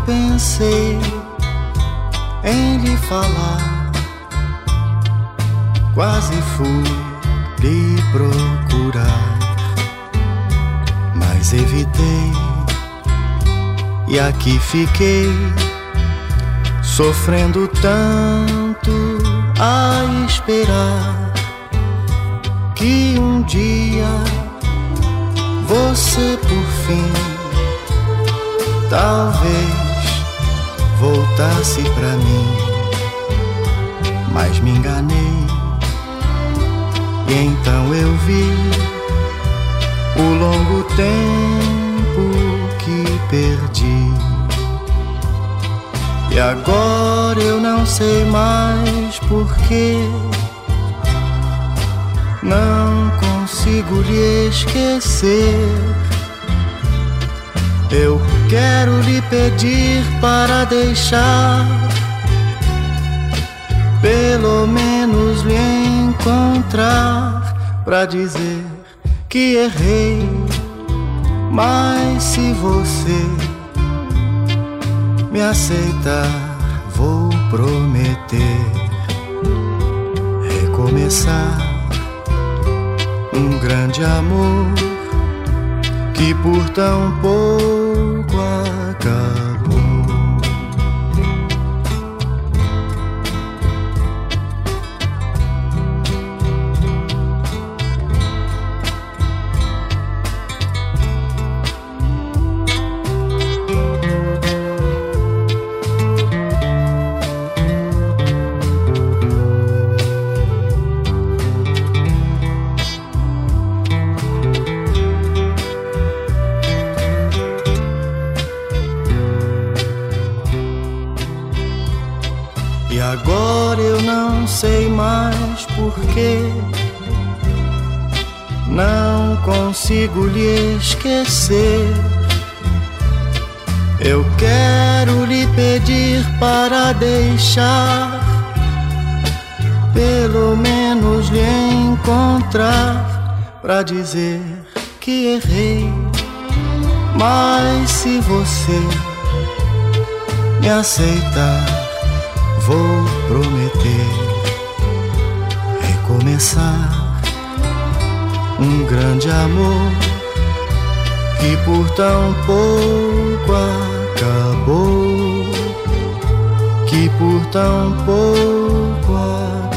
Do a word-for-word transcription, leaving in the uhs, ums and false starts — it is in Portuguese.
pensei em lhe falar, quase fui lhe procurar, mas evitei e aqui fiquei, sofrendo tanto a esperar que um dia você por fim talvez voltasse pra mim. Mas me enganei e então eu vi o longo tempo que perdi. E agora eu não sei mais porquê, não consigo lhe esquecer. Eu quero lhe pedir para deixar, pelo menos lhe encontrar, pra dizer que errei. Mas se você me aceitar, vou prometer recomeçar um grande amor que por tão pouco acabou. E agora eu não sei mais porquê, não consigo lhe esquecer. Eu quero lhe pedir para deixar, pelo menos lhe encontrar, pra dizer que errei. Mas se você me aceitar, vou prometer recomeçar um grande amor que por tão pouco acabou, que por tão pouco acabou.